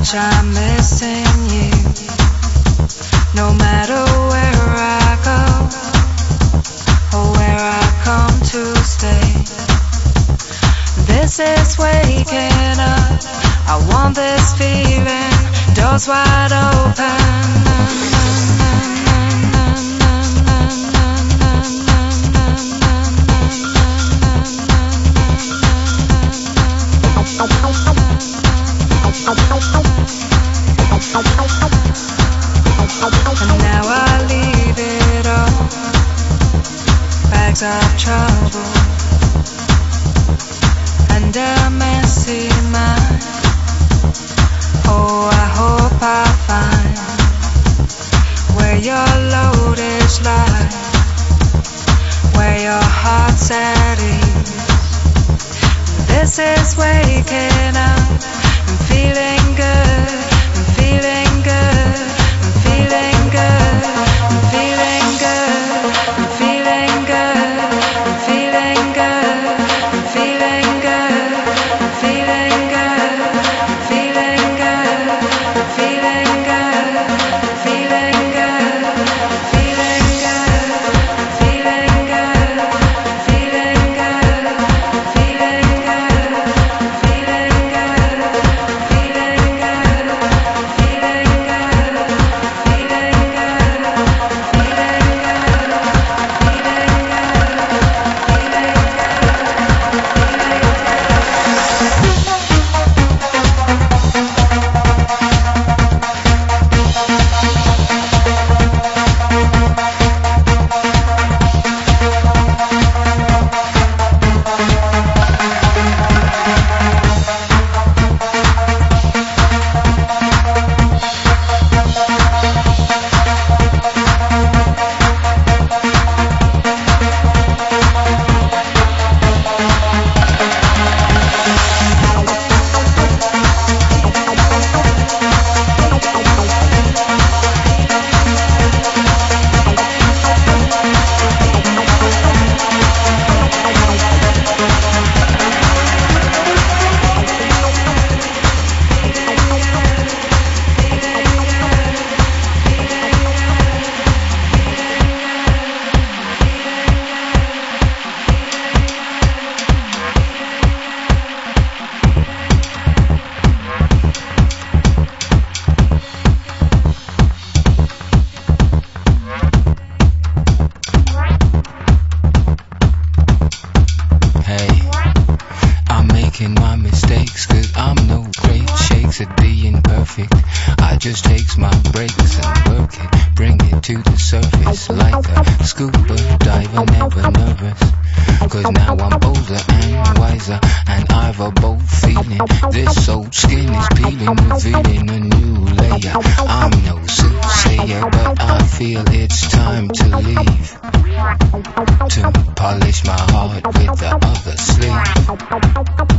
much I'm missing you. No matter where I go or where I come to stay, this is waking up. I want this feeling, doors wide open. And now I leave it all, bags of trouble and a messy mind. Oh, I hope I find where your load is lies, where your heart's at ease. This is waking up and feeling good, and feeling good, and feeling good, and feeling good, and feeling good, and feeling good, and feeling good, and feeling good, and feeling good, and feeling good, and feeling good, feeling good, feeling good, feeling good, feeling good, feeling My mistakes, 'cause I'm no great shakes at being perfect. I just takes my breaks and work it, bring it to the surface like a scuba diver, never nervous. 'Cause now I'm older and wiser, and I've a bold feeling. This old skin is peeling, revealing a new layer. I'm no soothsayer, but I feel it's time to leave, to polish my heart with the other sleeve.